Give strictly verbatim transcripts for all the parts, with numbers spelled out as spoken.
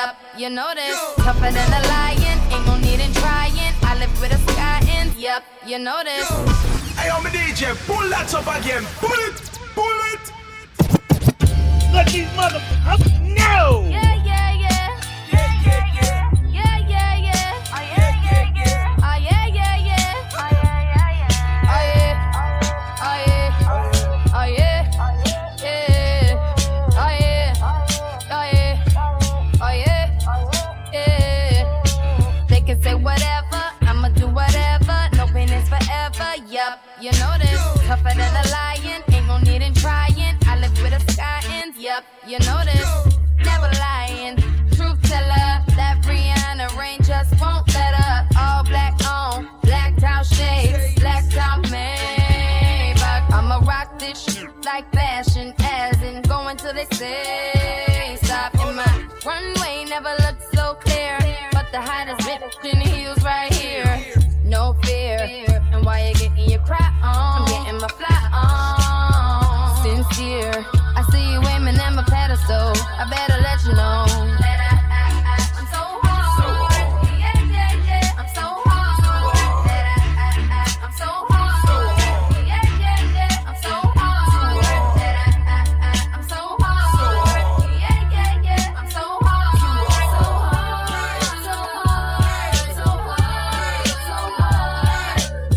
Yup, you know this. Tougher than a lion, ain't no need in trying. I live with a sky in. Yup, you know this. Hey, I'm a D J, pull that up again. Pull it, pull it. Let these motherfuckers know. Yeah, yeah, yeah. Yeah, yeah, yeah. Yeah, yeah, yeah. Oh, yeah, yeah, yeah. Oh, yeah, yeah, yeah. Oh, yeah, yeah, yeah. Oh, yeah. Oh, yeah. Oh, yeah. Yeah. Oh, yeah. Oh, yeah. Oh, yeah. Yeah. They can say whatever, I'ma do whatever. No pain is forever. Yup, you know this. Tougher than a lion, ain't no need in trying. I live with a sky in. Yup, you know this. Never lying. Truth teller. That Rihanna rain just won't let up. All black on, blacked out shades, blacked out Maybach. I'ma rock this shit like fashion, as in going till they say stop. In my runway never looked so clear, but the hottest bitch in the heels right here. No fear, and why you getting your cry on? I'm getting my fly on. Sincere, I see you aiming at my pedestal. I better let you know that I, I, I, I'm so hard. Yeah, yeah, yeah. I'm so hard. That I, I, I, I'm so hard. Yeah, yeah, yeah. I'm so hard. That I, I, I, I'm so hard. Yeah, yeah, yeah. I'm so hard. So hard, so hard, so hard, so hard.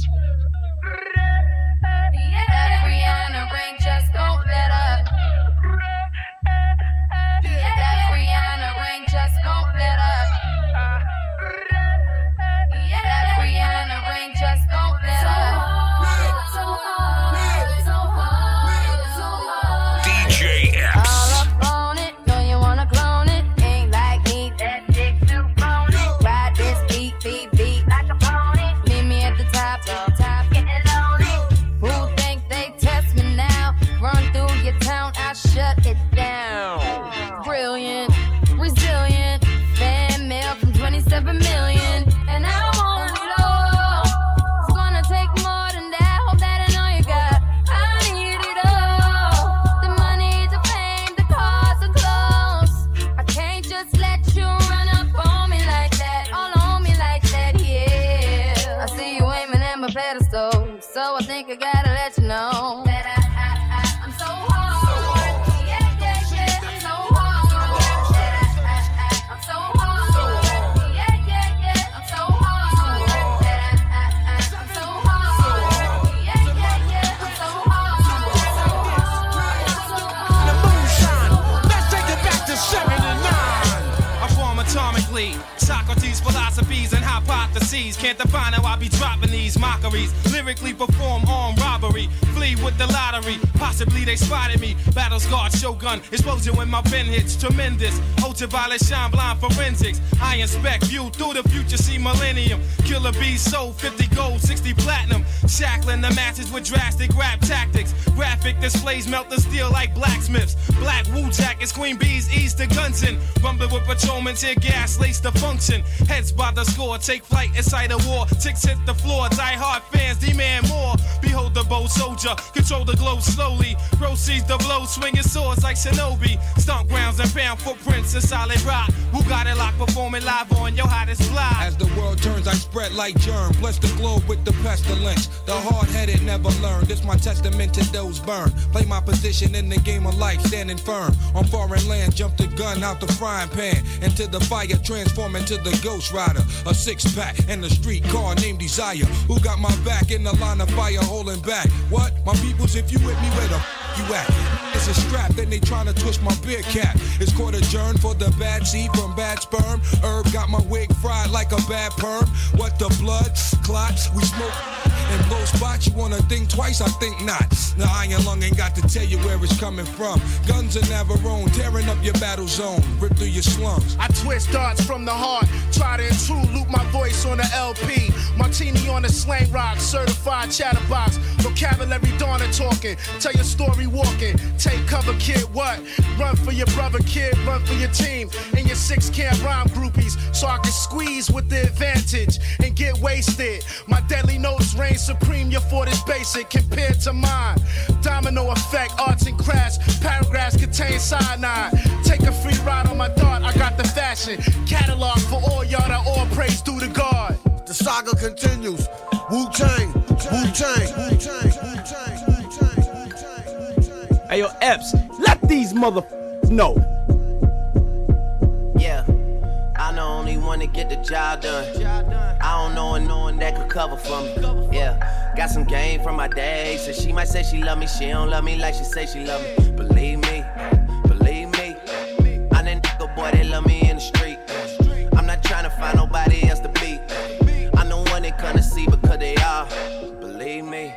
Yeah, that Rihanna rain just don't let up. Yeah, that Rihanna rain just don't let up. Yeah, that Rihanna rain just don't let up. So hard, so hard, so hard. D J Epps. All up on it, know you wanna clone it. Ain't like me, that dick too phony. Ride this beat, beat, beat like a pony. Meet me at the top, top, getting lonely. Who think they test me now? Run through your town, I shut it down. Brilliant, resilient, fan mail from twenty-seven million. And I want it all. It's gonna take more than that. Hope that I know you got. I need it all. The money, the fame, the cars, the clothes. I can't just let you run up on me like that. All on me like that, yeah. I see you aiming at my pedestal, so I think I gotta let you know that I, I, I, I'm so hard. Yeah, yeah, yeah. I'm so hard. That I, I, I, I'm so hard. Yeah, yeah, yeah. I'm so hard. That I, I, I, I'm so hard. Yeah, yeah, yeah. I'm so hard. So hard, so hard. The moonshine. Let's take it back to seven and nine. I form atomically. Socrates' philosophies and hypotheses can't define how I be dropping these mockeries. Lyrically perform armed robbery, flee with the lottery. Possibly they spotted me. Battle scarred shogun, explosion when my pen hits. Tremendous, ultraviolet shine blind forensics. I inspect view through the future, see millennium. Killer bees sold fifty gold, sixty platinum. Shackling the masses with drastic rap tactics. Graphic displays melt the steel like blacksmiths. Black wool jackets, queen bees ease the guns in. Rumbling with patrolmen, tear gas, lace the function. Heads by the score, take flight inside a war. Ticks hit the floor, die hard fans demand more. Behold the bold soldier, control the globe slowly. Proceeds the blow, swinging swords like shinobi. Stomp grounds and found footprints in solid rock. Who got it locked, performing live on your hottest fly. As the world turns, I spread like germ. Bless the globe with the pestilence. The hard-headed never learn. This my testament to those burned. Play my position in the game of life, standing firm. On foreign land, jump the gun out the frying pan. Into the fire, transform into the Ghost Rider. A six-pack and a street car named Desire. Who got my back in the line of fire holding back? What? My peoples, if you with me, where the f*** you at? It's a strap, then they tryna twist my beer cap. It's court adjourned for the bad seed from bad sperm. Herb got my wig fried like a bad perm. What the blood? Clots, we smoke and blow spots. You wanna think twice? I think not. The iron lung ain't got to tell you where it's coming from. Guns in Navarone, tearing up your battle zone. Rip through your slums. I twist darts from the heart. Try to intrude, loop my voice on the L P. Martini on the slang rock, certified chatterbox. Vocabulary Donna talking. Tell your story walking. Take cover, kid, what? Run for your brother, kid, run for your team. And your six can't rhyme groupies. So I can squeeze with the advantage and get wasted. My deadly notes reign supreme, your fort is basic compared to mine. Domino effect, arts and crafts. Paragraphs contain cyanide. Take a free ride on my dart, I got the fat passion. Catalog for all y'all that all praise due to God. The saga continues. Wu-Tang, Wu-Tang, Wu-Tang, Wu-Tang, Wu-Tang. Hey, yo, Epps, let these motherfuckers know. Yeah, I'm the only one to get the job done. I don't know no one that could cover for me. Yeah, got some game from my day. So she might say she love me, she don't love me like she say she love me. Believe me, believe me. I'm that nigga boy, they love me in the street. I'm not trying to find nobody else to beat. I'm the one they couldn't see because they are. Believe me.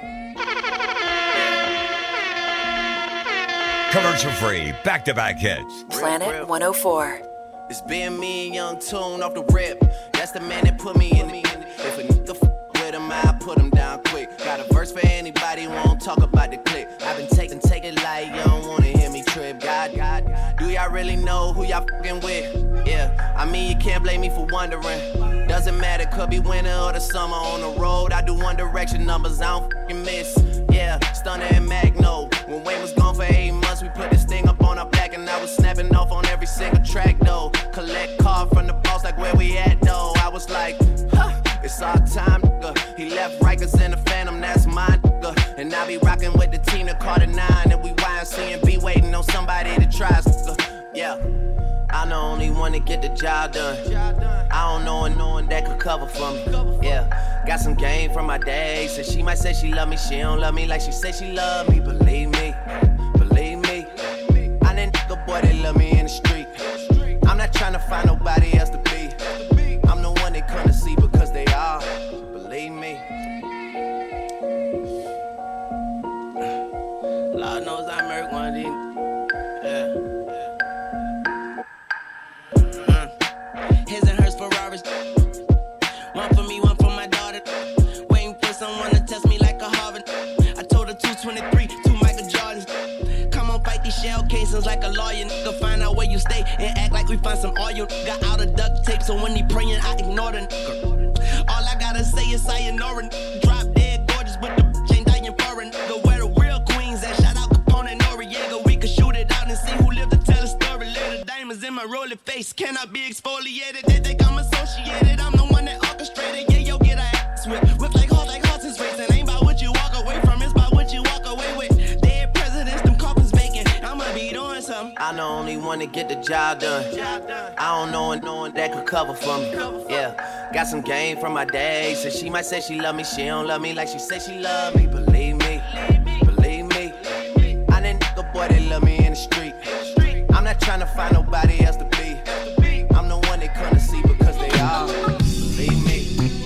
Commercial free, back-to-back hits. Planet one oh four. It's being me and Young Tune off the rip. That's the man that put me in the. If a nigga f with him, I put him down quick. Got a verse for anybody who won't talk about the click. I've been taking, take it like you don't wanna hear me trip. God, God, do y'all really know who y'all fucking with? Yeah, I mean you can't blame me for wondering. Doesn't matter, could be winter or the summer on the road. I do One Direction numbers, I don't fucking miss. Yeah, Stunner and Magno. When Wayne was gone for eight months, we put this thing up on our back, and I was snapping off on every single track though. Collect card from the boss, like where we at though. I was like, huh, it's our time, nigga. He left Rikers in the Phantom, that's mine, nigga. And I be rocking with the team, the Carter nine, and we Y M C and be waiting on somebody to try us, nigga. Yeah. I'm the only one to get the job done. I don't know no one that could cover for me. Yeah, got some game from my day. So she might say she love me, she don't love me like she say she love me. Believe me, believe me. I'm that nigga boy that love me in the street. I'm not trying to find nobody else to be. I'm the one they couldn't see because they are. Believe me. Lord knows I murdered one of these. Yeah. His and hers Ferraris. One for me, one for my daughter. Waiting for someone to test me like a Harvard. I told her two twenty-three, two Michael Jordans. Come on, fight these shell cases like a lawyer. Nigga, find out where you stay and act like we find some oil. Got out of duct tape, so when he praying, I ignore the nigga. All I gotta say is sayonara. Drop dead gorgeous, but the bitch ain't dying for a nigga. Where the real queens at? Shout out Capone and Noriega. We could shoot it out and see who lived to tell a story later. Diamonds in my rolling face, cannot be exfoliated. They think I'm associated, I'm the one that orchestrated. Yeah, yo, get a ass whip. Whip like horse, like horses racing. Ain't about what you walk away from, it's about what you walk away with. Dead presidents, them coffins vacant. I'ma be doing something. I'm the only one to get the job done. I don't know no one that could cover for me. Yeah, got some game from my day. So she might say she love me, she don't love me like she say she love me. Believe me, believe me. I'm that nigga boy that love me in the street. I'm not trying to find nobody else to be. I'm the one they couldn't see because they are. Believe me.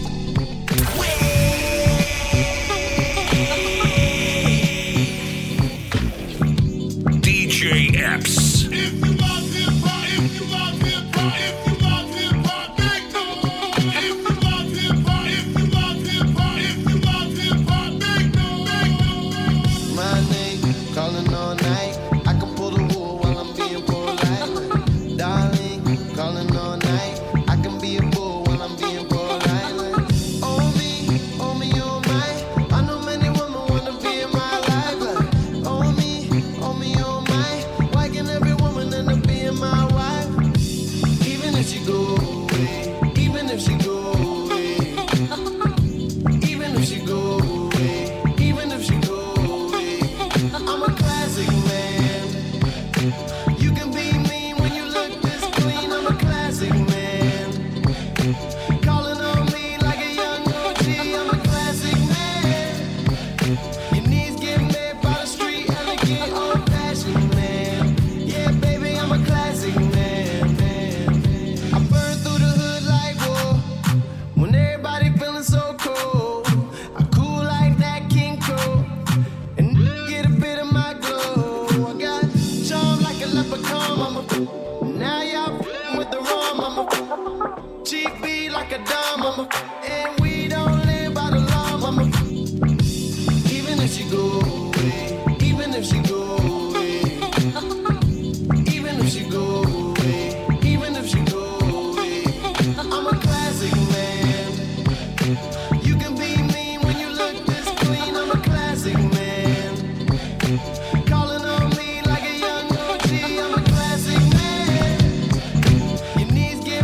D J Epps. If you love hip-hop, if you love hip-hop, if you love hip-hop, make noise. If you love hip-hop, if you love hip-hop, if you love hip-hop, make noise, make noise. My name, calling all night. I can pull the wool while I'm being polite. Darling, calling all night. I can be a bull while I'm being polite. Oh me, oh me, oh my. I know many women wanna be in my life. Oh me, oh me, oh my. Why can every woman end up being my wife? Even if she go away, even if she go away, even if she go away, even if she go away, I'm a classic man. You can be mean when you look this clean. I'm a classic man. Calling on me like a young O G. I'm a classic man. Your knees get made by the street, elegant, old-fashioned man. Yeah, baby, I'm a classic man, man. I burn through the hood like whoa. When everybody feeling so cold, I cool like that King Cole. And get a bit of my glow. I got charm like a leprechaun. I'm a now y'all f***ing with the rum. I'm a cheap beat like a dime. I'm a and we don't live by the law. I'm a even if she go away, even if she go away, even if she go away, even if she go away, I'm a classic man. You can be mean when you look this clean. I'm a classic man. Calling on me like a young O G. I'm a classic man. Your knees get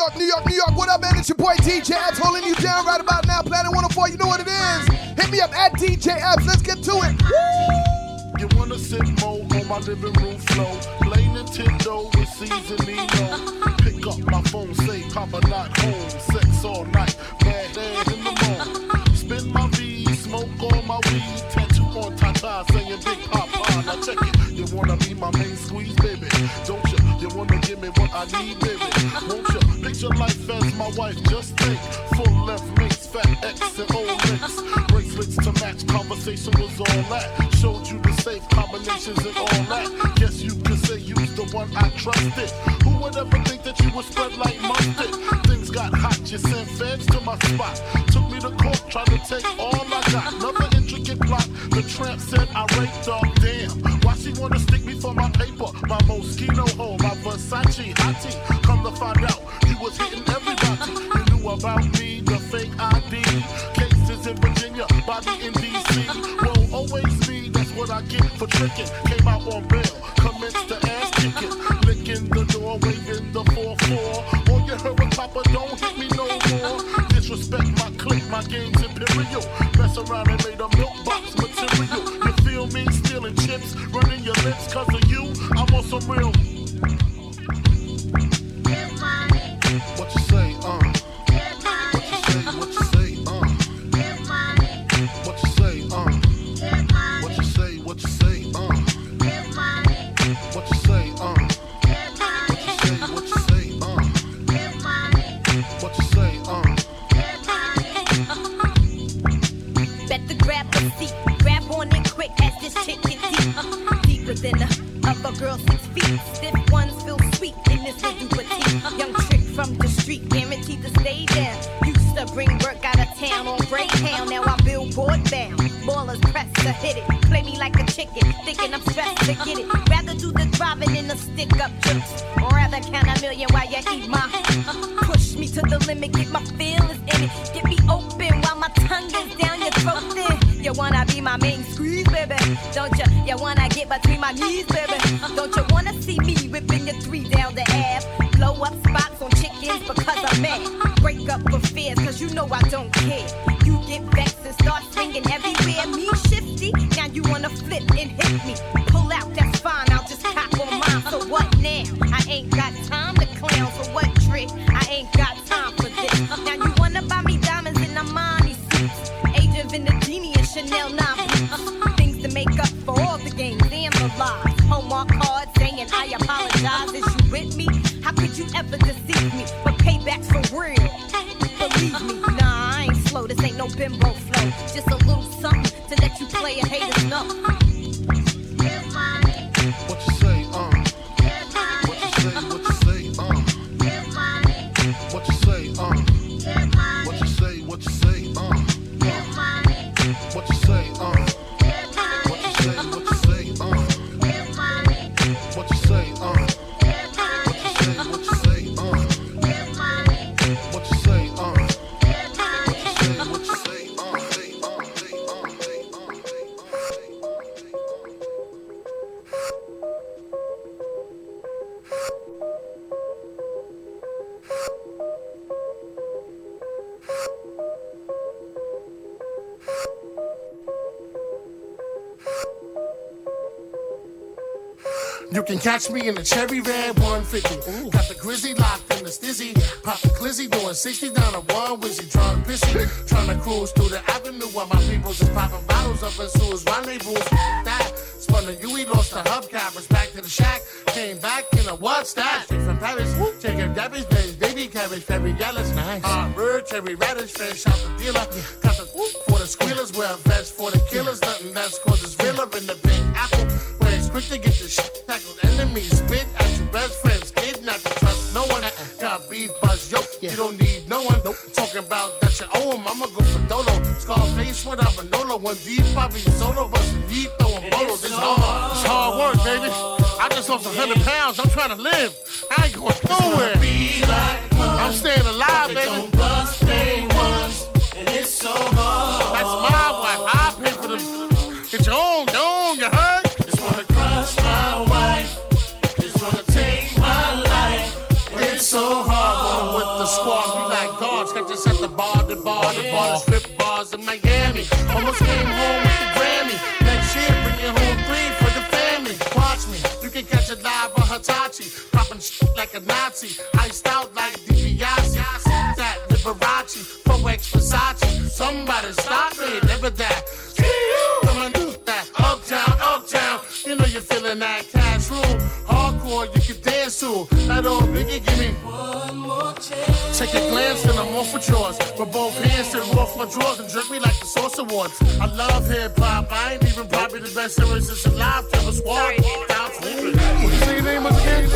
York, New York, New York. What up, man? It's your boy D J Abs holding you down right about now. Planet one oh four, you know what it is. Hit me up at D J Abs. Let's get to it. Woo! You wanna sit more on my living room floor? Play Nintendo with seasoning low. Pick up my phone, say Papa not home. Sex all night, bad dad in the morning. Spin my V, smoke all my weed. Tattoo on Tata saying Big Papa. Now check it. You wanna be my main squeeze, baby? Don't you? You wanna give me what I need, baby? Won't you? Picture life as my wife, just think. Full left links, fat X and old links. Bracelets to match, conversation was all that. Showed you the safe combinations and all that. Guess you could say you's the one I trusted. Who would ever think that you would spread like mustard? Things got hot, you sent feds to my spot. Took me to court, tried to take all I got. Another intricate plot, the tramp said I raped her. Damn, why she wanna stick me for my paper? My Moschino hole, my Versace hottie. Come to find out, you was hitting everybody. You knew about me, the fake I D. Cases in Virginia, body in D C. Won't always be, that's what I get for tricking. Came out on bail, commenced to ass kicking. Licking the door, waving the four four. All you heard was Papa, don't hit me no more. Disrespect my clique, my game's imperial. Mess around and made a milk box material. You feel me? Stealing chips, running your lips cause of you. I'm on some real. What you say, uh? What you say, what you say, uh? What you say, uh? What you say, what you say, uh? What you say, uh? What you say, what you say, uh? What you say, uh? Better grab a seat, grab on it quick as this chick gets deep. Deeper than the other girl six feet. Stiff ones feel sweet in this little petite. Young trick from the street, guaranteed to stay down. Used to bring work out of town on Greyhound, now I'm billboard bound. Ballers press to hit it, play me like a chicken, thinking I'm stressed to get it. Rather do the driving than the stick up jokes, or rather count a million while you eat my. Push me to the limit, get my feelings in it, get me open while my tongue is down your throat. Then you wanna be my main squeeze, baby? Don't you? You wanna get between my knees, baby? Don't you wanna see me whipping your three down the ass? Blow up spots on chickens because I'm mad. Break up affairs cause you know I don't care. You get vexed and start swinging everywhere. Me shifty, now you wanna flip and hit me. Pull out, that's fine, I'll just cop on mine. So what now? I ain't got time to clown. So what trick? I ain't got time for this. Now you wanna buy me diamonds in Armani suits. Age of Indogenia and Chanel nine boots. Things to make up for all the games and the lies. Hallmark cards saying I apologize. Is you with me? How could you ever deceive me? But payback's for real. Believe me, nah, I ain't slow. This ain't no bimbo flow. Just a little something to let you play and haters know. What you say, uh? What you say, what you say, uh? What you say, uh? What you say, what you say, uh? What you say, uh? What you say, what you say, uh? What you say, uh? You can catch me in the cherry red one fifty. Ooh. Got the grizzly locked in the stizzy. Pop the glizzy doing sixty down a one wizzy. Trying to pissy. Trying to cruise through the avenue while my peoples is popping bottles up in Suez rendezvous. That spun the U E, lost the hubcappers. Back to the shack. Came back in a what's that? Straight from Paris. Chicken Debbie's, baby cabbage, very yellow. Nice. Uh, bird, cherry radish, fresh out the dealer. Got the whoop for the squealers. Wear a vest for the killers. Nothing less cause it's realer in the big apple. Where it's quick to get the shit tackled. Enemies spit at your best friends. Kidnap to trust no one. Got beef, buzz, yo. You don't need no one. Nope. Talking about that you owe him. I'ma go for Dolo. Scarface without Manolo. One deep, probably solo. But some deep throwing bolos. It's hard. It's hard work, baby. I just lost a hundred pounds. I'm trying to live. I ain't going nowhere. Like I'm staying alive, baby. Don't bust day ones, and it's so hard. That's my wife. I pay for them. Get your own, your own, you heard? Just wanna crush my wife. Just wanna take my life. It's so hard. With the squad, we like dogs. Catch us at the bar, the bar, the bar, the strip bars in Miami. Almost came home with the Grammy. Next year, bring your whole three for the family. Watch me, you can catch it live on Hitachi. Popping shit like a Nazi. Iced out like DiBiase. That Liberace, four X Versace. Somebody stop me, never that. Come on, do that. Uptown, uptown. You know you're feeling that cash room. Hardcore, you can dance to. That old Biggie, give me one more chance. Take a glance and I'm off with yours. With both hands and off my drawers and jerk me like the Source Awards. I love hip hop. I ain't even probably the best lyricist alive. Till it's war. Down sleeping. What you say your name was again?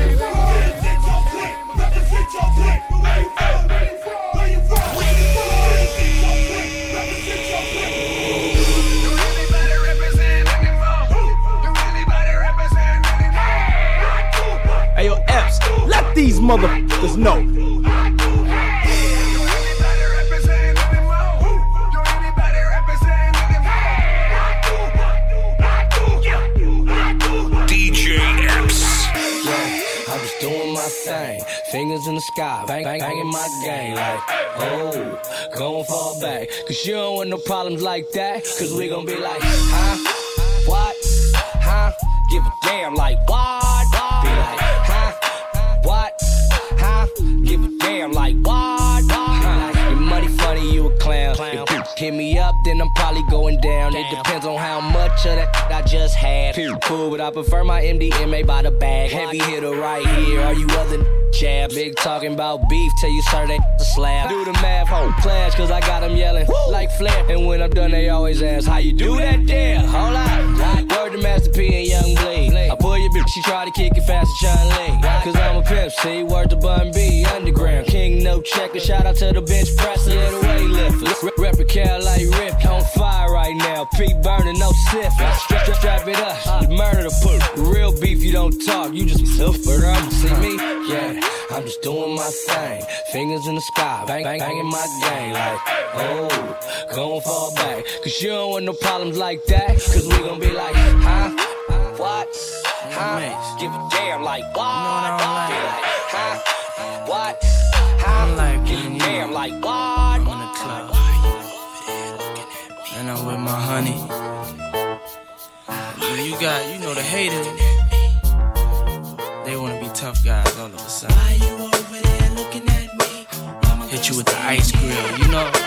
Represent your clique. Where you from? Where you from? Represent your clique. You really better represent anymore. You really better represent anymore. Hey, yo, Epps, let these motherfuckers know. Thing. Fingers in the sky, bang, bang, banging my game like, oh, gon' fall back. Cause you don't want no problems like that. Cause we gon' be like, huh? What? Huh? Give a damn like, what? Be like, huh? What? Huh? Give a damn like, what? Huh? Your money funny, you a clown. If you hit me up, then I'm probably going down. It depends on how much of that I just had. Cool, but I prefer my M D M A by the bag. Heavy hitter right here. Are you other jabs? Big talking about beef, tell you sir they a slab. Do the math, home clash, cause I got them yelling like Flair. And when I'm done, they always ask how you do that there. Hold on. Word to Master P and Young Bleed. I pull your bitch, she try to kick it fast as John Lee. Cause I'm a pimp, see, word to Bun B, underground. King no checker, shout out to the bench presser, yeah, the weightlifters. Rep a Cal like Rip, on fire right now. P burning, no sniff. Strap, strap, strap it up, you murder the put. Real beef, you don't talk, you just but I'm see me, yeah. I'm just doing my thing. Fingers in the sky, bang, bang, banging my game like, oh, gon' fall back. Cause you don't want no problems like that. Cause we gon' be like, huh? What? Huh? Give a damn like, what? Be like, huh? What? Huh? Give a damn like, what? On the club. And I'm with my honey. You got, you know the haters. They wanna be tough guys all of a sudden. Why you over there looking at me? Hit you with the ice grill, you know.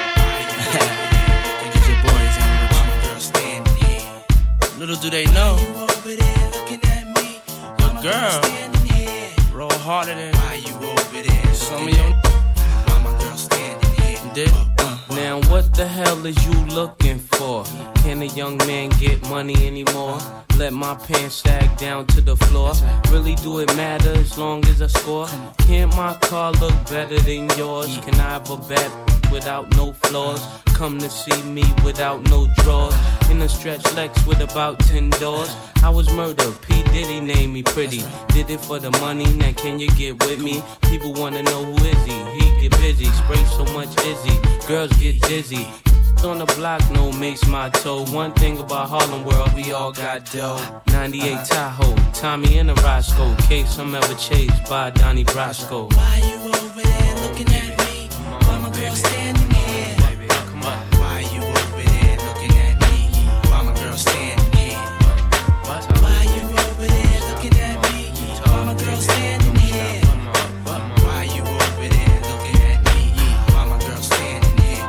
Cause your boys and my girl standing here. Little do they know, you over there looking at me? Your girl roll harder than why you over there some of your mama girl standing here. Did uh, now what the hell is you looking for? Can a young man get money anymore? Let my pants sag down to the floor. Really do it matter as long as I score? Can't my car look better than yours? Can I have a bad without no flaws? Come to see me without no drawers. In a stretch Lex with about ten doors. I was murdered, P. Diddy named me pretty. Did it for the money, now can you get with me? People wanna know who is he? He get busy, spray so much Izzy. Girls get dizzy. On the block, no makes my toe. One thing about Harlem World, we all got dough. ninety-eight Tahoe, Tommy and a Roscoe. Case I'm ever chased by Donnie Brasco. Why you over there looking at me? Why my girl standing here? Baby, come on. Why you over there looking at me? Why my girl standing here? Why you over there looking at me? Why my girl standing here? Why you over there looking at me? Why my girl standing here?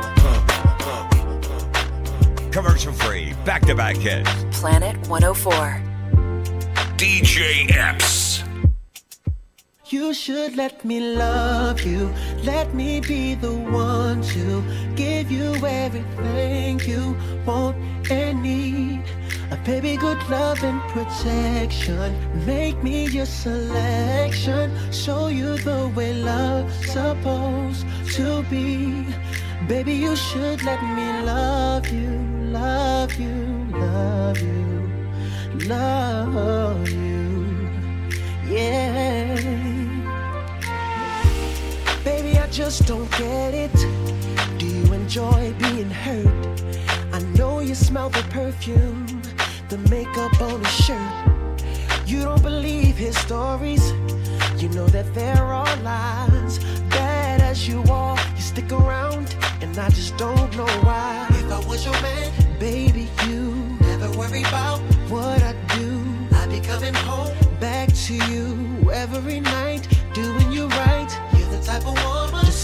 Commercial free, back-to-back hits. Planet one oh four. D J Epps. You should let me love you. Let me be the one to give you everything you want and need. A baby, good love and protection. Make me your selection. Show you the way love's supposed to be. Baby, you should let me love you, love you, love you, love you, yeah. Baby, I just don't get it. Do you enjoy being hurt? I know you smell the perfume, the makeup on his shirt. You don't believe his stories. You know that there are lies, bad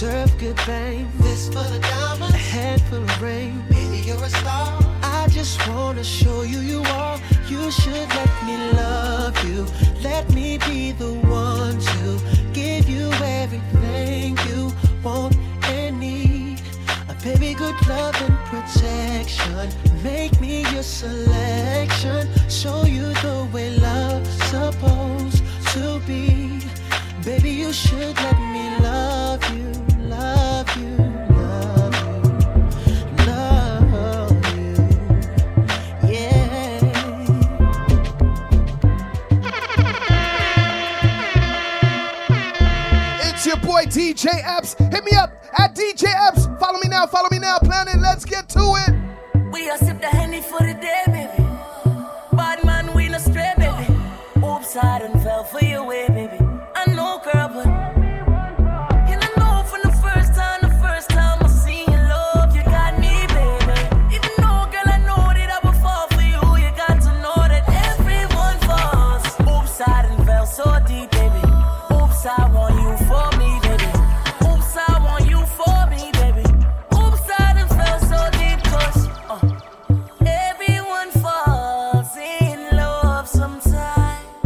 deserve good fame. This for the diamonds, a head full of rain. Baby, you're a star. I just wanna show you you are. You should let me love you. Let me be the one to give you everything you want and need. A baby, good love and protection. Make me your selection. Show you the way love's supposed to be. Baby, you should let me love you, love you, love you, love you, yeah. It's your boy D J Epps. Hit me up at D J Epps. Follow me now, follow me now, Planet. Let's get to it. We are sip the Henny for the day, baby. Bad man, we no stray, baby. Oops, I done fell for your way, baby. I know, girl, but and I know from the first time, the first time I seen your love, you got me, baby. Even though, girl, I know that I would fall for you, you got to know that everyone falls. Oops, I done fell so deep, baby. Oops, I want you for me, baby. Oops, I want you for me, baby. Oops, I done fell so deep, cause uh, everyone falls in love sometimes.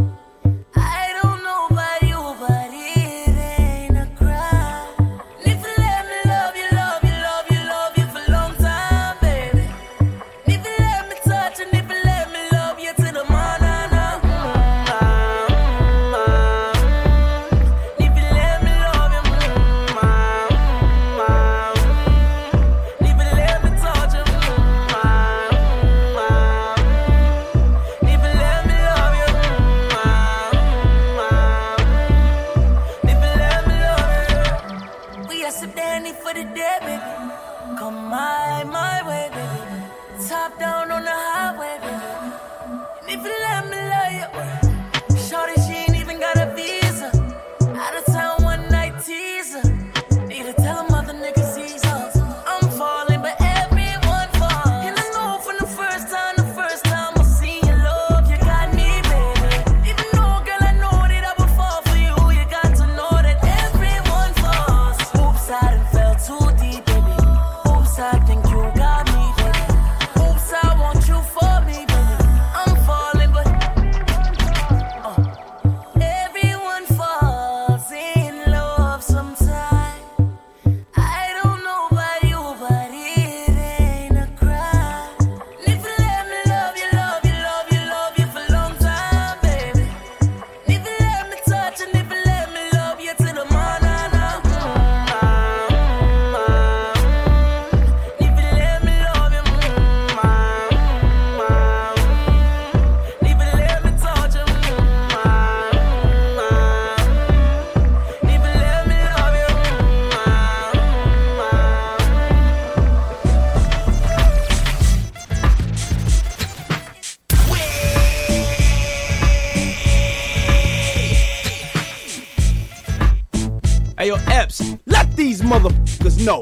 Hey, yo, Epps, let these motherfuckers know.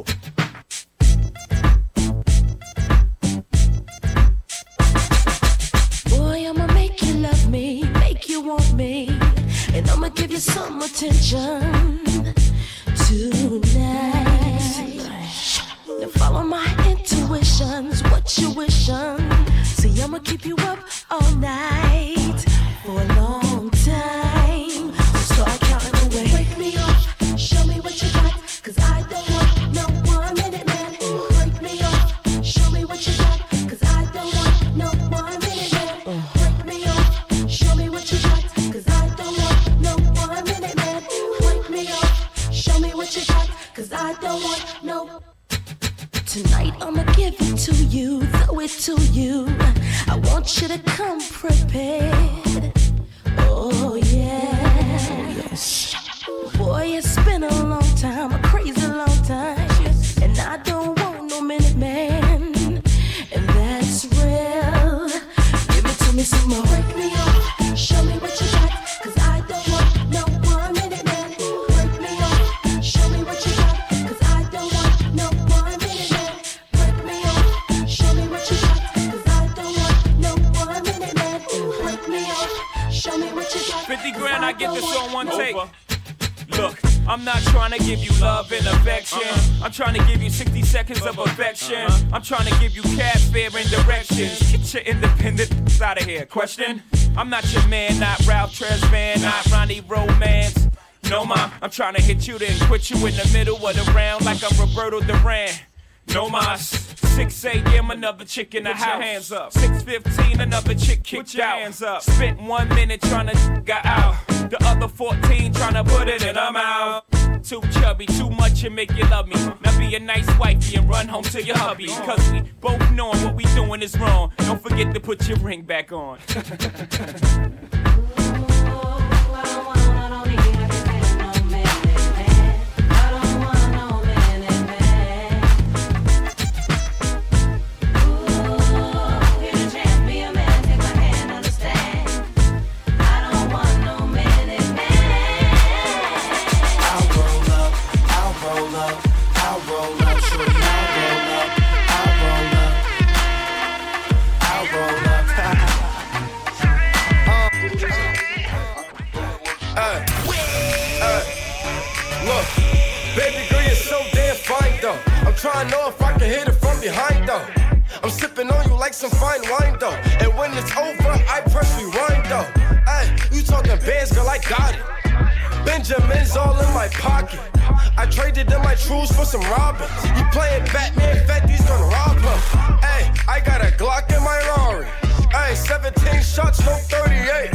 Boy, I'ma make you love me, make you want me, and I'ma give you some attention tonight. Now follow my intuitions, what you wishin'. See, I'ma keep you up all night for a long time. So start counting away. Wake me up. Show me what you got, cause I don't want no one minute man. Break me off, show me what you got, cause I don't want no one minute man. Break me off, show me what you got, cause I don't want no one minute man. Break me off, show me what you got, cause I don't want no. Tonight I'ma give it to you, throw it to you. I want you to come prepared. Oh yeah. Yes. Boy, it's been a long time, a crazy long time, and I don't want no minute man, and that's real. Give it to me some more. Break me off, show me what you got, cause I don't want no one minute man. Break me off, show me what you got, cause I don't want no one minute man. Break me off, show me what you got, cause I don't want no one minute man. Break me off, show me what you got. fifty grand, I get this on one take. Look, I'm I'm not trying to give you love and affection. I'm trying to give you sixty seconds of affection. I'm trying to give you cab fare and directions. Get your independent out of here. Question? I'm not your man, not Ralph Tresvant, not Ronnie Romance. No, ma, I'm trying to hit you, then quit you in the middle of the round like I'm Roberto Duran. No mas. six a.m. another chick in the house. Hands up. six fifteen another chick kicked out. Hands up. Spent one minute trying to get out. The other fourteen trying to put it in her mouth. Too chubby, too much and make you love me. Now be a nice wifey and run home to your hubby. Cause we both knowing what we doing is wrong. Don't forget to put your ring back on. Trying to know if I can hit it from behind though. I'm sipping on you like some fine wine though. And when it's over, I press rewind though. Ay, you talking bands, girl, I got it. Benjamin's all in my pocket. I traded in my trues for some Robins. You playing Batman, Fetty's gonna rob him. Ay, I got a Glock in my Rari. Ay, seventeen shots, no thirty-eight.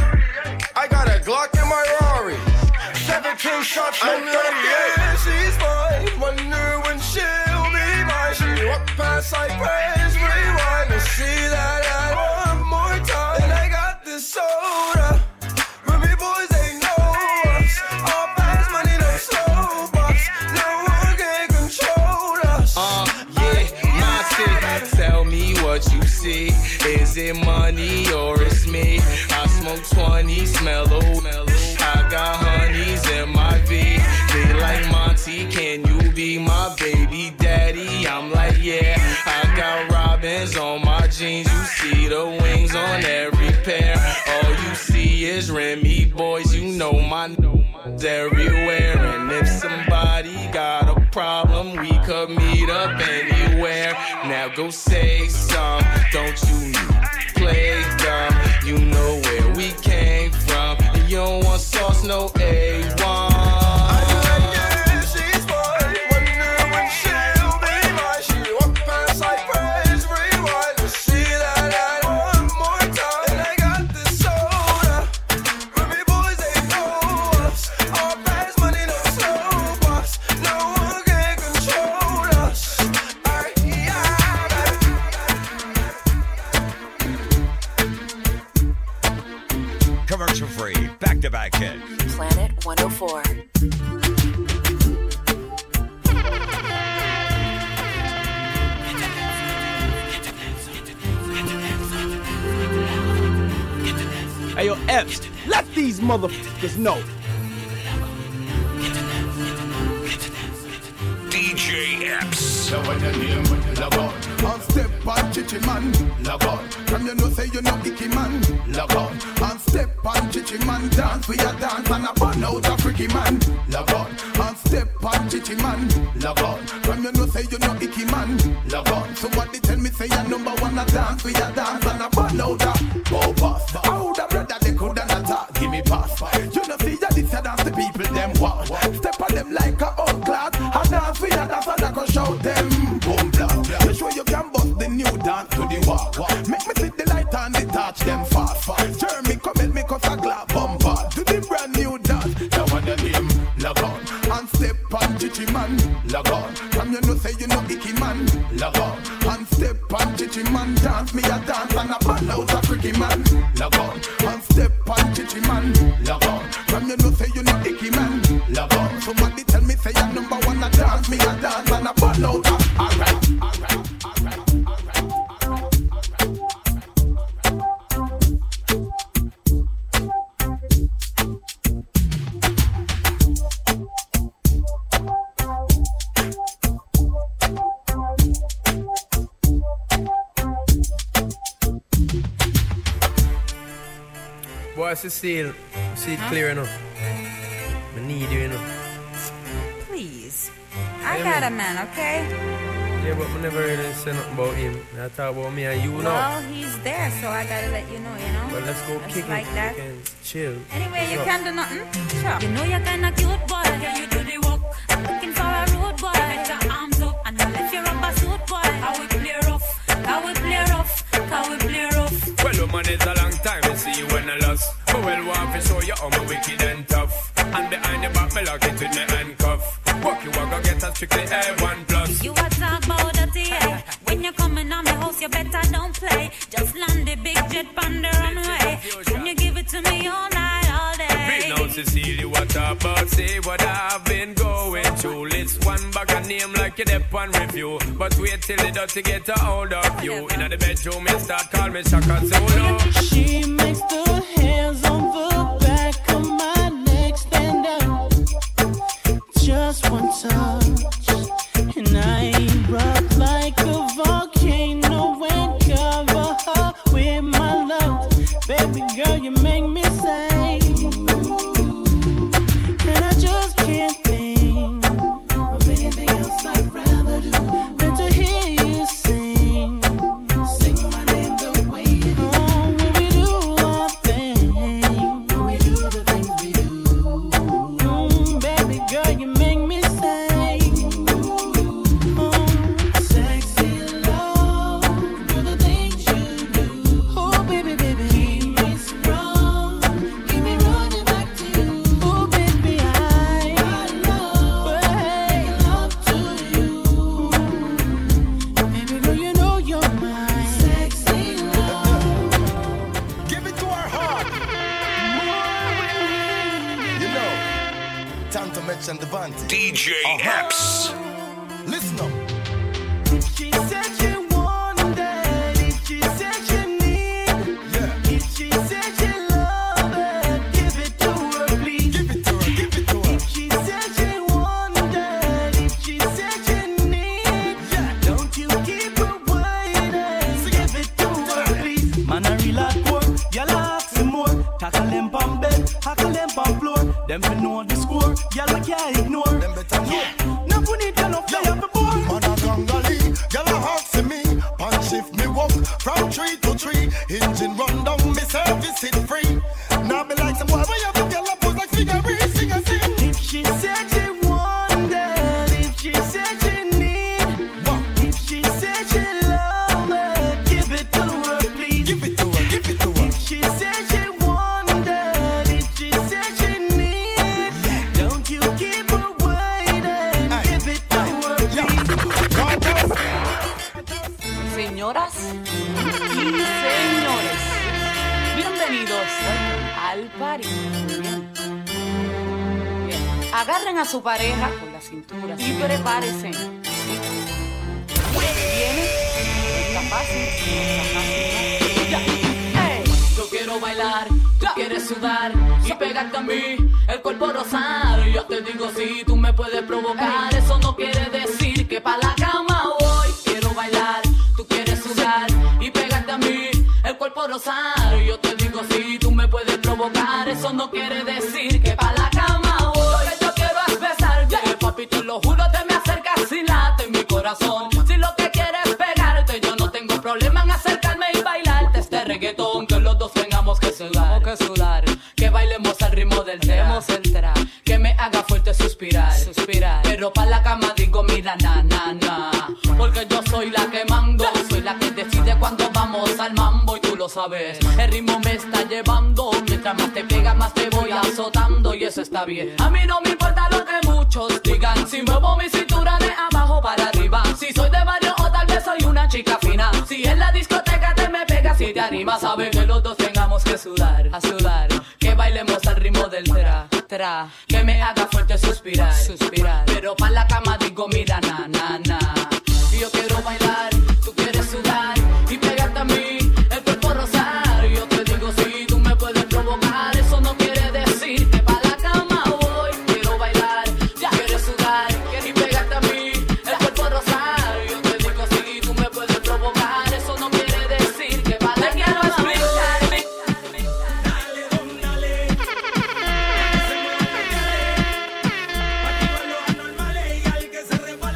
I got a Glock in my Rari. seventeen shots, no thirty-eight. She's mine, wonder when she'll be mine. She walk past like praise, rewind and see that I one more time. And I got this soda. Remy boys, they know us. All fast money, no slow bucks. No one can control us. Uh, yeah, my city. Tell me what you see. Is it money or it's me? I smoke twenty, smell old. I got honeys in my V. They like Monty, can you be my baby daddy? I'm like, yeah. I got Robins on my jeans. You see the wings on every pair. All you see is Remy boys. You know my n****s everywhere. And if somebody got a problem, we could meet up anywhere. Now go say some. Don't you play dumb? You know where we came from. And you don't want sauce, no A one. Commercial free, back to back hit. Planet one oh four. Hey yo, Epps, let these motherfuckers know. D J Epps. Now when your name, log on. On step on chichi man, log on. From you know say you know icky man, log on. On step on chichi man, dance we a dance and a burn out a freaky man, log on. On step on chichi man, log on. From you know say you know icky man, log on. So what they tell me say you number one a dance we a dance and a burn out a go pass. How the brother they coulda not talk, give me pass. You know see ya this a dance the people them want. Step on them like a old clad, a dance we a dance and a go shout them boom blast. Make sure you can bust the new dance to the walk. Make me see the light and the touch them fast fast. Jeremy come help me cause a glad bumper to the brand new dance. Now when the name log on and step on chichi man, log on. From you know say you know icky man, log on. And step on chichi man, dance me a dance and a ball out a freaky man, log on. And step on chichi man, log on. From you know say you know icky man, log on. Somebody tell me say you number one a dance me a dance and a ball out a. Alright, alright, alright. Boy, I see it, see it clear enough. I need you, you know. I Hey, got man. a man, okay? Yeah, but I never really say nothing about him. I talk about me and you now. Well, he's there, so I gotta let you know, you know? Well, let's go Just kick like it. that. We can chill. Anyway, you What's can't up? do nothing. Sure. You know you're kinda cute, boy. Yeah, you do the work. I'm looking for a rude boy. Get your arms up and I'll let you rub a suit, boy. How we play rough, how we play rough, how we play rough. Well, woman, it's a long time to see you when I lost. But well, want to show you how me wicked and tough. And behind your back, me lock it with me handcuff. Walk you, I go get a strictly A one plus. You a talk about dirty, yeah. When you coming on my house, you better don't play. Just land the big jet on the runway. Can you give it to me all night, all day? Bring out Cecilia, what about? Say what I've been going through. List one bag of name like you dep on review. But wait till the dirty get a hold of you. In the bedroom, you start call me Shaka Zulu. She makes the hands on the back of my neck stand up. Just one touch, and I erupt like a volcano and cover her with my love. Baby girl, you make me say, and I just can't think of anything else I'd rather do than to hear you sing, sing my name the way you do. Oh, when we do our thing, when we do the things we do. Mm, baby girl, you make me say, oh, sexy love, do the things you do. Oh, baby, baby, keep me strong, keep me running back to you. Oh, baby, I, I love, hey, love to you. Baby girl, you know you're my sexy love. Give it to our heart. You know, time to mention the band. D J Epps. Listen up. If she said she wanted, if she said she need, if she said she love it, give it to her, please. Give it to her, give it to her. If she said she wanted, if she said she need, don't you keep her waiting. Give it to her, please. Man a real hardcore, y'all ask him more. Tackle them on bed, tackle them on floor. Them fi know the score, y'all can't ignore. Them better know. Yeah, no put it on, no play up the board. Man a gangali, gyal a ask me. Punch shift me walk from tree to tree. Engine run down, me service it free. Now be like some boy, where you have gyal a pose like figure, sing a sing. If she said she wanted, if she said she need, if she said she love it, give it to her, please. Give it to her, give it to her. If she said she wanted, if she said she need, don't you keep her waiting. Give it to her, please. Señoras y señores, bienvenidos al party. Bien. Bien. Agarren a su pareja con la cintura y prepárense. ¿Sí? Viene, está fácil, está fácil. Ya. Hey. Yo quiero bailar, tú quieres sudar y pegarte a mí, el cuerpo rosar. Yo te digo si tú me puedes provocar, eso no quiere decir que pa' la cama voy. Quiero bailar, tú quieres sudar y pegarte a mí, el cuerpo rosar. Yo te digo si tú me puedes provocar, eso no quiere decir que pa' la cama voy. Lo que yo quiero es besarte, papi, te lo juro, te me acercas y late en mi corazón. Si lo que quieres es pegarte, yo no tengo problema en acercarme y bailarte este reggaetón, que los dos tengamos que sudar, que sudar, que bailemos al ritmo del tema, que me haga fuerte suspirar, suspirar. Pero pa' la cama digo mira na na na, porque yo soy la que mando, soy la que decide cuando vamos al mambo y tú lo sabes. El ritmo me está llevando, mientras más te pega más te voy azotando y eso está bien. A mí no me importa lo que muchos digan, si muevo mi cintura de abajo para arriba, si soy de barrio o tal vez soy una chica fina. Si en la discoteca te me pegas y te animas, sabes que los dos tengamos que sudar, a sudar, que bailemos al ritmo del tra, tra, que me haga fuerte suspirar, suspirar. Pero pa' la cama digo mira na na na. Yo quiero bailar, tú quieres sudar y pegarte a mí, el cuerpo rosar. Yo te digo si tú me puedes provocar, eso no quiere decir que pa' la cama voy. Quiero bailar, ya quieres sudar y pegarte a mí, el cuerpo rosar. Yo te digo si tú me puedes provocar, eso no quiere decir que pa' la cama voy. Activa los anormales y al que se resbala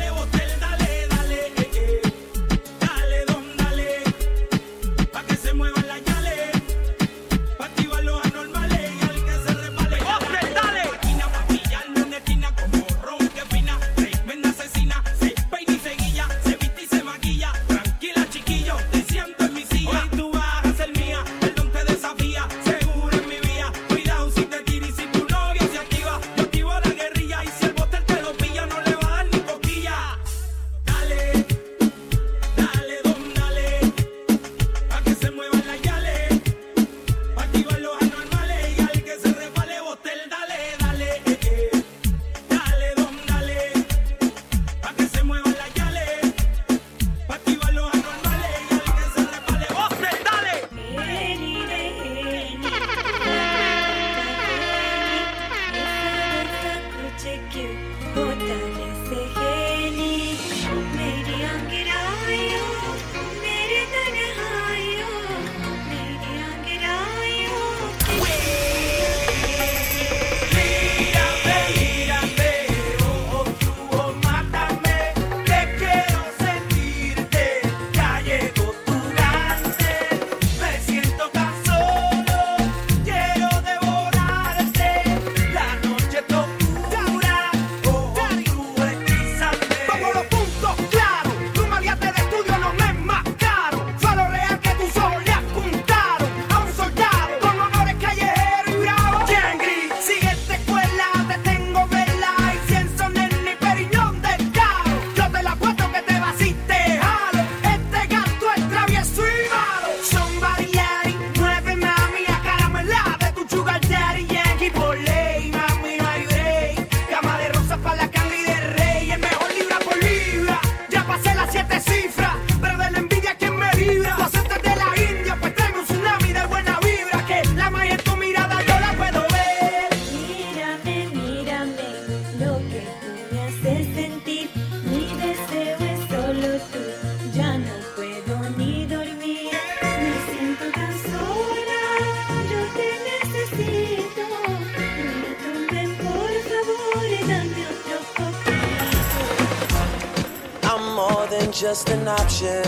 more than just an option.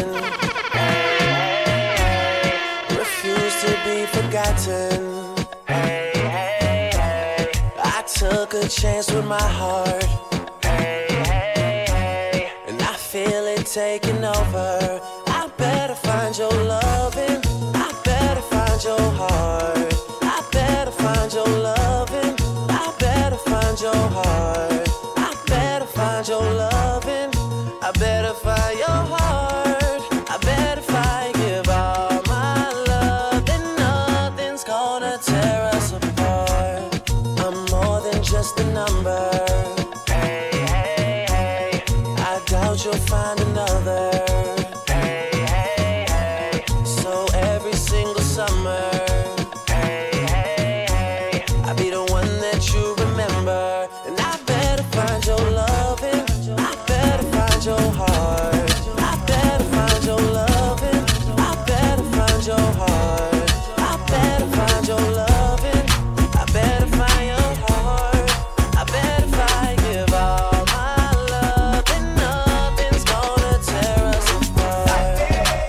Refuse to be forgotten. I took a chance with my heart, and I feel it taking over. I better find your loving. I better find your heart. I better find your loving. I better find your heart. I better find your loving. I better find your heart. I better find, give all my love, and nothing's gonna tear us apart. I'm more than just a number. Hey, hey, hey. I doubt you'll find another. Hey, hey, hey. So every single summer, hey, hey, hey, I'll be the one that you remember. And I better find your loving. I better find your heart. I better find your loving. I better find your heart. I better find your loving. I better find your heart. I better find, give all my love, and nothing's gonna tear us apart.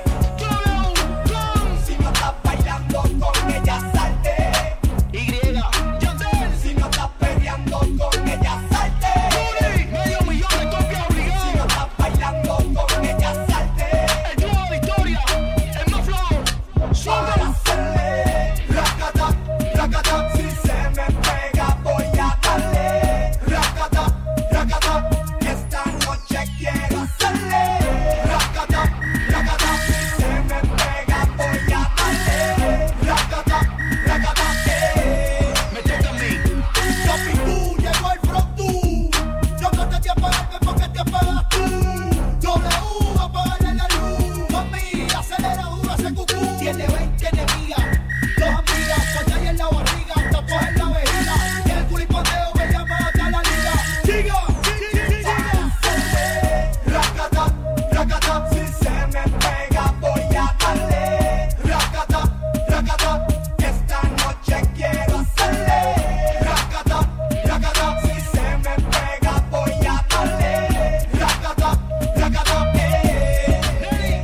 Si no estás bailando con ella, salte. Y, Yandel. Si no estás peleando con ella, salte. Medio millón de copias obligadas. Si no estás bailando con ella, salte. El dúo de historia, el más flow. Para hacerle racata, racata. Si se me pega voy a darle racata, racata. Esta noche quiero hacerle racata, racata. Si se me pega voy a darle racata, racata. Eh, me toca a mí. Papi, tú llegó el front tú. Yo no te apagarme porque te apagas tú. W, apagarle la luz. Mami, acelera duro ese cucú. Tiene veinte enemigas, dos amigas, cuando hay en la barriga, tapos en la vejiga. Y el culipoteo me llama hasta la liga. Siga, siga, racata, racata. Si se me pega voy a darle racata, racata. Esta noche quiero hacerle racata, racata. Si se me pega voy a darle racata, racata. Eh.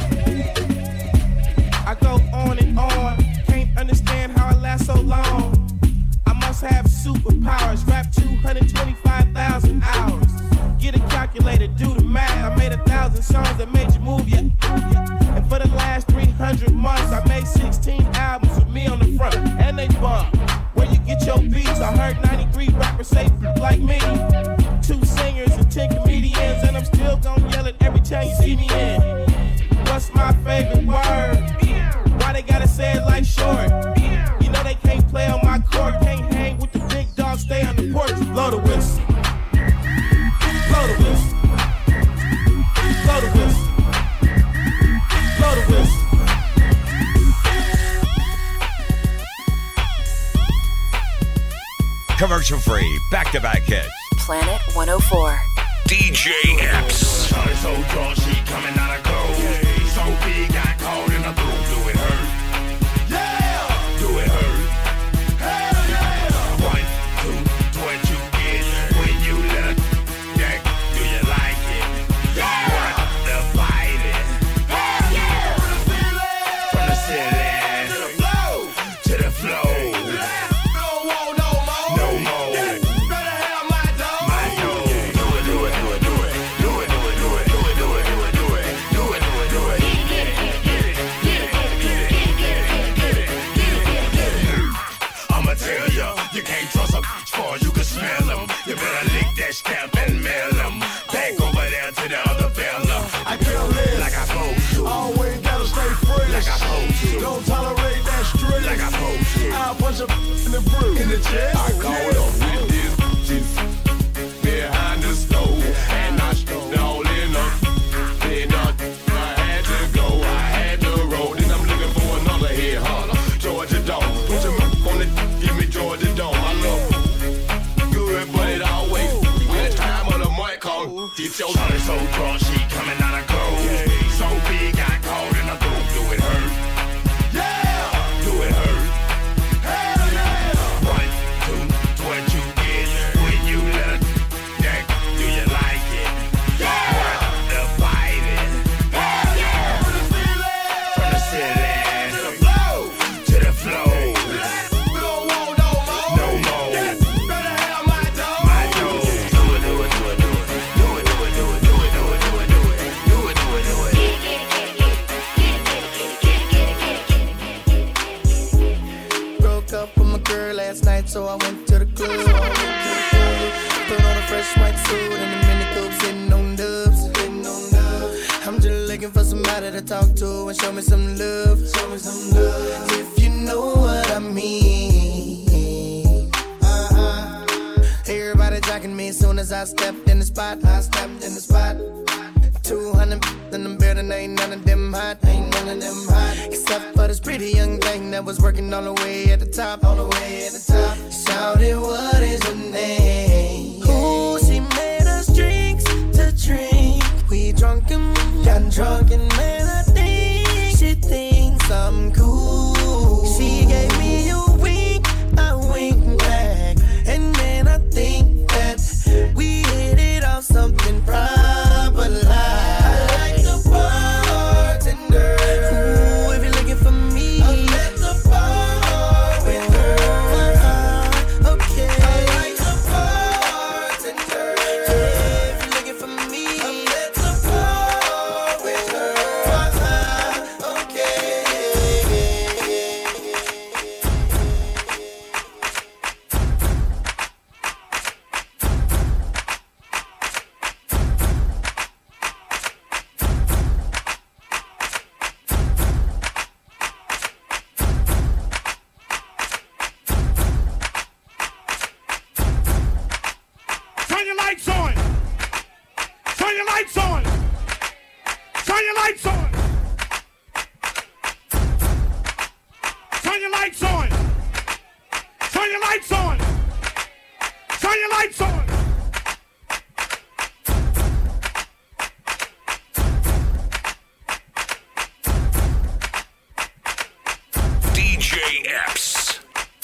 I go on and on, can't understand how I last so long. I must have superpowers, rap two hundred twenty-five thousand hours. Get a calculator, do the math. I made a thousand songs that made you move, yeah. And for the last three hundred months, I made sixteen albums with me on the front, and they bump. Where you get your beats? I heard ninety-three rappers say like me. Two singers and ten comedians, and I'm still gonna yell it every time you see me in. What's my favorite word? Why they gotta say it like short? You know they can't play on my court, can't hang with the big dogs, stay on the porch. Blow the whistle. Blow the whistle. Blow the whistle. Blow the whistle. Commercial free, back-to-back hits. Planet one oh four. D J Epps. Shawty so tall, she coming out of clothes. So big, got caught in a groove. Do it hurt? Yeah! Do it hurt? Hell yeah! One, two, what you get when you let her that? Do you like it? Yeah! Want to fight it? Hell yeah! From the ceiling, from the ceiling to the floor, to the floor. No more, no more, no more. Better have my dog. My dog. Do it, do it, do it, do it, do it, do it, do it, do it, do it, do it, do it, do it, do it, do it. Get it, get it, get it, get it, get it, get it, get it, get it. I'ma tell ya, you can't trust a bitch for you can smell them. You better lick that stamp and mail them. Back over there to the other fella. I kill this like I supposed to. Always gotta stay fresh. Like I supposed to. Don't tolerate that stress. Like I supposed to. I'll punch a in the brew. In the chest. I caught up with this bitches behind the stove, and I stood all in a then I had to go, I had to roll. Then I'm looking for another head hunter. Georgia Dome. Put your mouth on it, give me Georgia Dome. I love good, but it always when the time of the month come. Get your shawty so drunk, she coming out of clothes. So big, got caught in a groove. Do it hurt? Yeah! Do it hurt? Hell yeah! One, two, what you get when you let her that? Do you like it? Yeah! Want to fight it? looking for somebody to talk to and show me some love, show me some love. If you know what I mean. Uh-huh. Everybody jacking me as soon as I stepped in the spot. I stepped in the spot. Two hundred in the building, ain't none of them hot, ain't none of them hot. Except for this pretty young thing that was working all the way at the top, all the way at the top. Shouted, what is your name? Ooh, she made us drinks to drink. We drunk and got drunk and man, I think she thinks I'm cool. She gave me a wink, I winked back, and man, I think that we hit it off something proper like. I like the bartender. Ooh, if you're looking for me, I'm at the bar with her. Uh-huh, okay. I like the bartender. Yeah, if you're looking for me, I'm at the bar with her. Uh-huh, okay. Turn your lights on. Turn your lights on. Turn your lights on. Turn your lights on. Turn your lights on. Turn your lights on. D J Epps.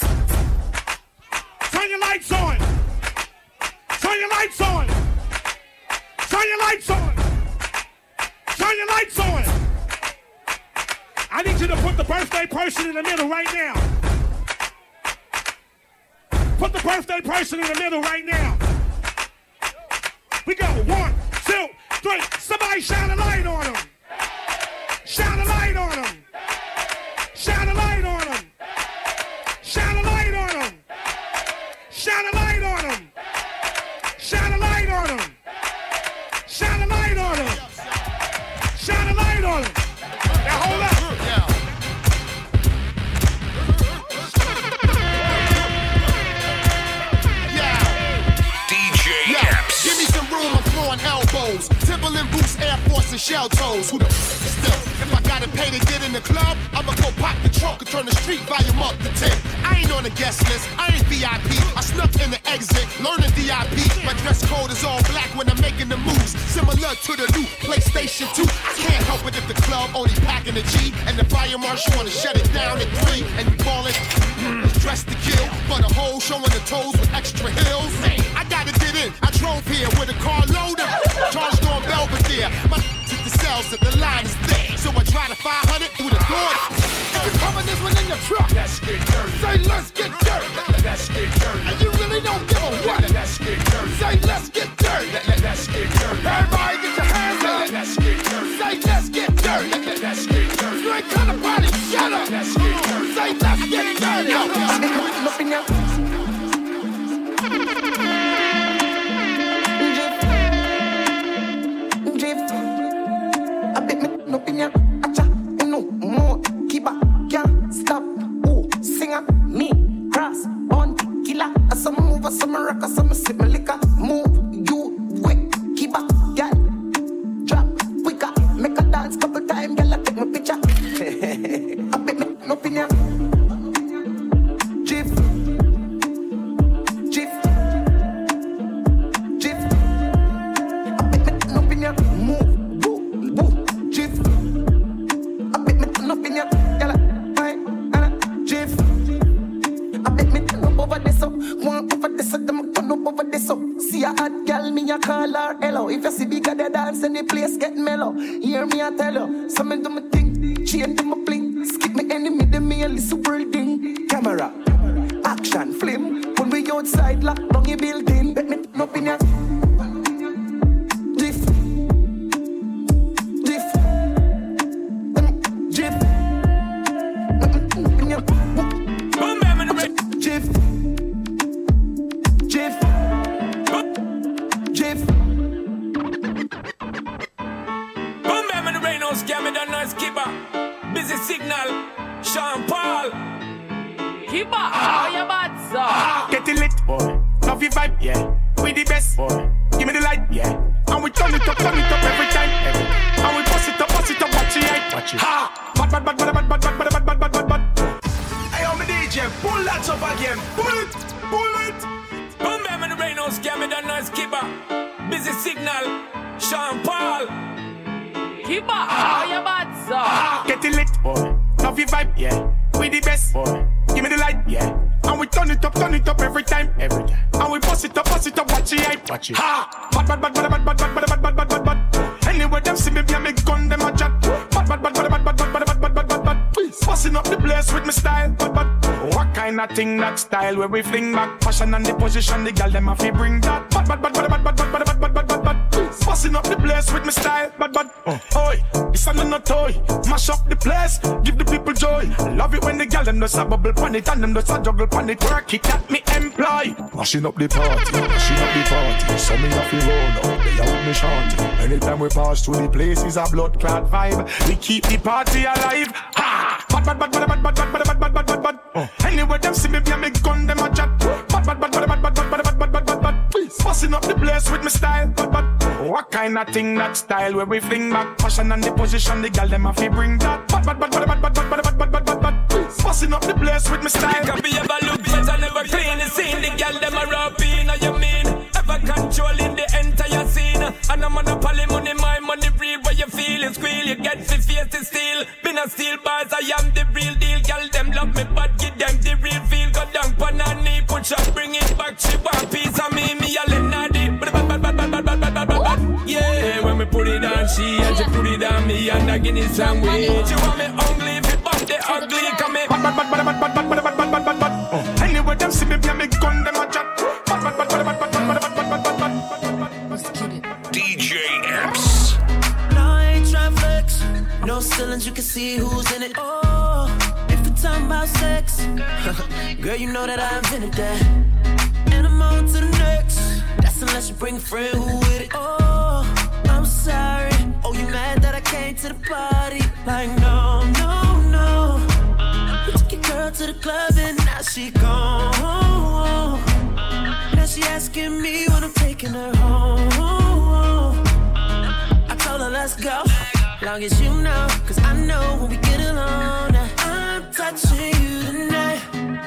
Turn your lights on. Turn your lights on. Turn your lights on. Turn your lights on. I need you to put the birthday person in the middle right now. Put the birthday person in the middle right now. We go. One, two, three. Somebody shine a light on them. Shine a light on them. Shine a light on them. Shine a light on them. Shine a light on them. Shine a light on them. Shine a light on them. Shine a light on them. Now hold up. D J Epps. Give me some room, I'm throwing elbows. Timberland boots, Air Force, and shell toes. Who the f still? If I gotta pay to get in the club, I'ma go pop the trunk and turn the street volume up to ten. I ain't on the guest list, I ain't V I P. I snuck in the exit, learning V I P. My dress code is all black when I'm making the moves. Similar to the new PlayStation two. I can't help it if the club only packing a G. And the fire marshal wanna shut it down at three. And you ballin', mm, dressed to kill. For the whole showing the toes with extra heels. I gotta get in, I drove here with a car loaded. Charged on Belvedere. My hit the cells that the line is there. So I try to five hundred through the door. If you're coming this one in your truck, let's get dirty. Say let's get dirty. Let's get dirty. And you really don't give a what. Let's get dirty. Say let's get dirty. Let's get dirty. Everybody get your hands up. Let's get dirty. Say let's get dirty. Let's get dirty. You ain't kind of party, shut up. Let's get dirty. Say let's get dirty. Look in your drift. I bet me up in your acha. No more. Keep up. Can't stop. Oh, singer. Me. Cross. On. Killer. Some move. Some rock. Some sip my liquor. Move. You. Quick. Keep up. Girl. Drop. Quicker. Make a dance couple times. Girl, I take my picture. I bet me up in your drift. Drift. Drift. I bet me up in your move. See a hot girl, me a call her hello. If you see bigger the dance and the place get mellow, hear me I tell you. So me do my thing, chain do my bling. Skip me enemy, them me a little building. Camera, action, film. When we outside, lock down your building. Bet me up in your drift, drift, drift. Up in your drift. Jiff, Jiff. Boom bam in the rain, no brain house, get me the noise keeper. Busy signal, Sean Paul. Keeper, how you bad, sir? Get it lit, boy. Love your vibe, yeah. We the best, boy. Give me the light, yeah. And we turn it up, turn it up every time, every time. And we bust it up, bust it up, watch it, right? Watch it. Ha! Bad, bad, bad, bad, bad, bad, bad, bad, bad, bad, bad, bad. Hey, I'm a D J. Pull that up again. Pull it, pull it. Boom, bam, in the brain house, get me the noise keeper. Busy signal, Sean Paul. Keeper, how you bad, sir? Get it lit, boy. Love your vibe, yeah. We the best, boy. Give me the light, yeah. And we turn it up, turn it up every time, every time. And we bust it up, bust it up, watch it, watch it. Ha! Bad, bad, bad, bad, bad, bad, bad, bad, bad, bad, bad, bad. Anywhere them see me, be a big gun, them a chat. Bad, bad, bad, bad, bad, bad, bad, bad, bad, bad, bad, bad, bad. Busting up the place with me style, bad, bad. What kind of thing that style where we fling back? Fashion and the position, the girl them a fi bring that. Bad, bad, bad, bad, bad, bad, bad, bad, bad, bad, bad, bad. Busting up the place with me style, bad, bad. Oi, it's a no toy. Mash up the place, give the people joy. Love it when the girl them does a bubble pan it and them does a juggle pan it. Work it at me employ. Mashing up the party, mashing up the party. So me have to roll out, they out me shanty. Anytime we pass through the place is a blood clot vibe. We keep the party alive. Ha! Bad, bad, bad, bad, bad, bad, bad, bad, bad, bad, bad, bad. Uh. Anywhere them see me, be a me gun, them a chat. Bad, bad, bad, bad, bad, bad, bad, bad, bad, bad, bad, bad. Busting up the place with me style, bad, bad. What kind of thing that style where we fling back? Fashion and the position, the girl them a fi bring that. Bad, bad, bad, bad, bad, bad, bad, bad, bad, bad, bad, bad. Busting up the place with me style. Can be ever look better, never clean the scene. The girl them a rap in, you mean? Ever controlling the entire scene. And I'm on a poly money, my money real. Where you feel it, squeal, you get the face to steal. Been a steel bars, I am the real deal. Girl them love me, but give them the real feel. Go down pan her knee, put her, bring it back. She want piece of me, me a let her deep. Yeah, when we put it on, she and she put it on me and I give it some way. She want me ugly, if it bump the ugly, come me. Bad, bad, bad, bad, bad, bad, bad, bad, bad, bad, bad. Anywhere them see me, be a me gun, them a chat. Bad, bad, bad, bad, bad, bad, bad, bad, bad, bad, bad. D J Epps. No, I ain't tryna flex. No ceilings, you can see who's in it. Oh, if we're talking about sex, girl, you know that I invented that. And I'm on to the next. That's unless you bring a friend who with it. Oh, I'm sorry. Oh, you mad that I came to the party? Like, no, no, no. You took your girl to the club and now she gone. Now she asking me when I'm taking her home. I told her let's go, long as you know, cause I know when we get alone. I'm touching you tonight.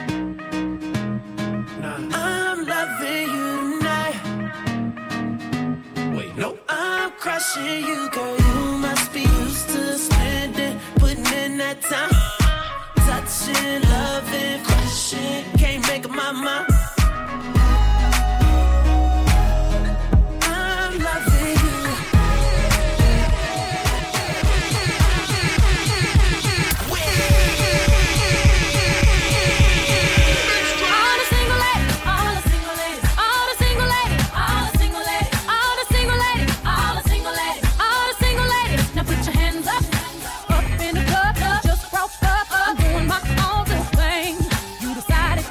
I'm loving you tonight. Wait, no, I'm crushing you, girl. You must be used to spending, putting in that time. Touching, loving, crushing. Can't make up my mind. I'm loving you. All the single ladies, all the single ladies, all the single ladies, all the single ladies, all the single ladies, all the single ladies, all the single ladies. Now put your hands up, up in the club, just cross up. I'm doing my own little thing. You decided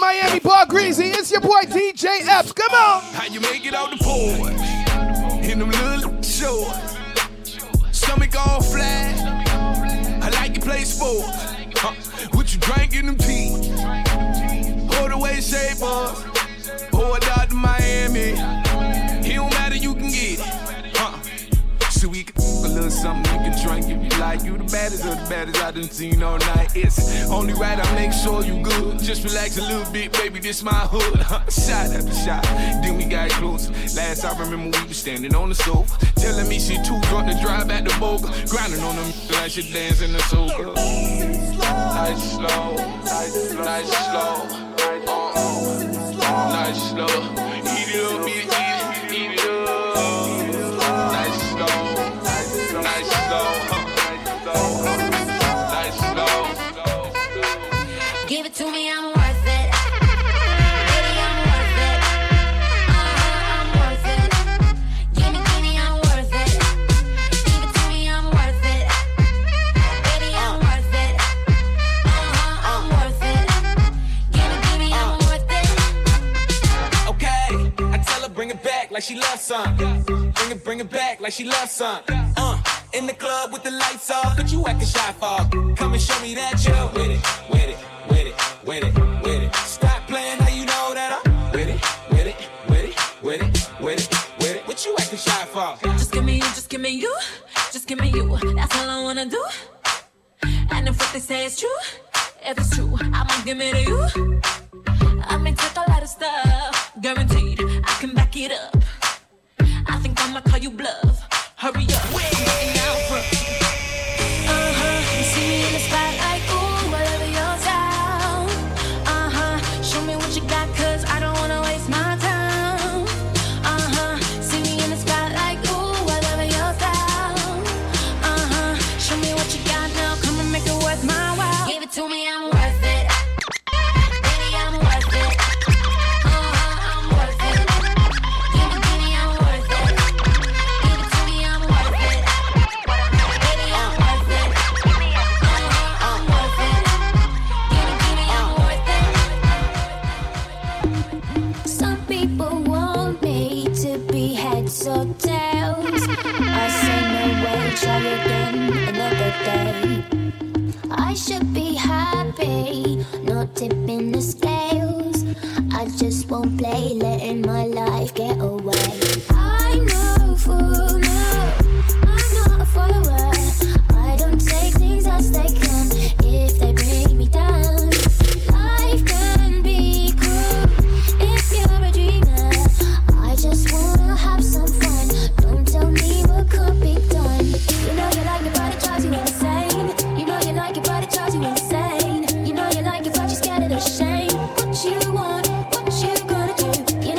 Miami Bar Greasy. It's your boy D J Epps. Come on. How you make it out the porch? In them little shorts. Stomach all flat. I like you play sports. Huh? What you drink in them teeth? Hold away shapers. Or out to Miami. It don't matter, you can get it. Huh? So we can a little something you can drink if you like. You the baddest of the baddest I done seen all night. It's only right I make sure you good. Just relax a little bit, baby, this my hood. Shot after shot, then we got close. Last I remember we was standing on the sofa, telling me she too drunk to drive back to Boca. Grinding on them like she dancing the soca. Nice slow, nice slow, nice slow, uh-uh. Nice slow. Eat it up, eat it, eat it, eat it up. Nice slow, nice slow, nice slow, nice slow. Give it to me, I'm worth it. Baby, I'm worth it. Uh-huh, I'm worth it. Give me, give me, I'm worth it. Give it to me, I'm worth it. Baby, I'm worth it. Uh-huh, I'm worth it. Give me, give me, I'm worth it. Okay, I tell her bring it back like she loves some. Bring it, bring it back like she loves some. Uh, in the club with the lights off, but you acting shy for. Come and show me that you're with it, with it, with it, with it, with it. Stop playing, now you know that I'm with it, with it, with it, with it, with it, with it. What you acting shy for? Just give me you, just give me you, just give me you. That's all I wanna do. And if what they say is true, if it's true, I'ma give it to you. I may take a lot of stuff, guaranteed I can back it up. I think I'ma call you bluff. Hurry up, I'm looking out for. Uh-huh, you see me in the spotlight, ooh, whatever your style. Uh-huh, show me what you got, cause I don't wanna waste my time. Uh-huh, see me in the spotlight, ooh, whatever your style. Uh-huh, show me what you got now, come and make it worth my while. Give it to me, I'm worth it. Baby, I'm worth it. Uh-huh, I'm worth it. Give me, give me, I'm worth it. Give it to me, I'm worth it. Baby, I'm worth it. Uh-huh, I'm worth it. Give me, give me, I'm worth it. Some people want me to be heads or tails. I say no way, try again another day. I should be happy, not tipping the scales. I just won't play, letting my life get away. I'm no fool, no, I'm not a follower. I don't take things as they come if they bring me down. Life can be cruel if you're a dreamer. I just wanna have some fun. Don't tell me what could be done. You know you like it, but it drives you insane. You know you like it, but it drives you insane. You know you like it, but you're scared of the shame. What you want, what you gonna do? You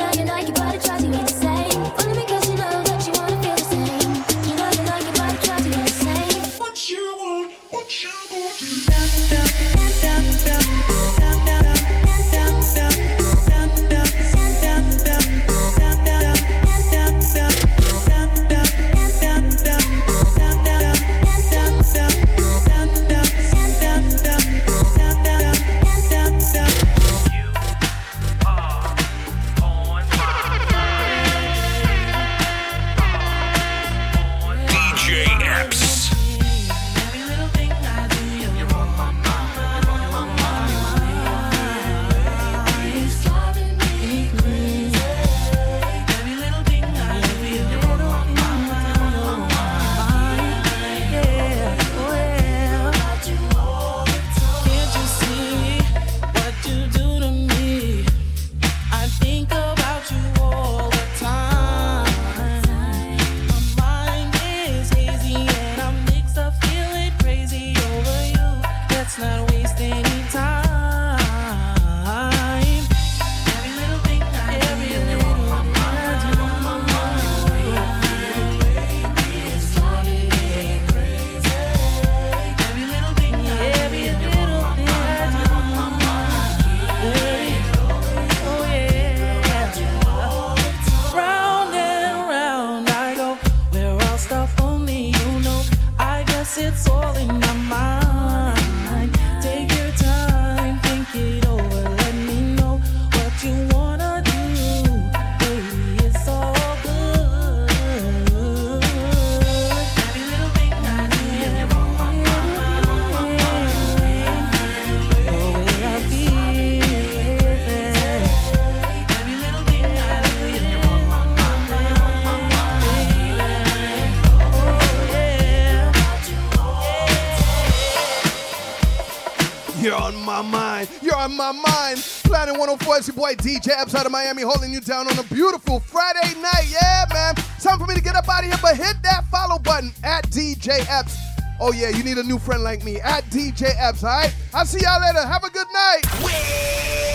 You're on my mind. You're on my mind. Planet one oh four, it's your boy D J Epps out of Miami, holding you down on a beautiful Friday night. Yeah, man. Time for me to get up out of here, but hit that follow button at D J Epps. Oh, yeah, you need a new friend like me at D J Epps, all right? I'll see y'all later. Have a good night.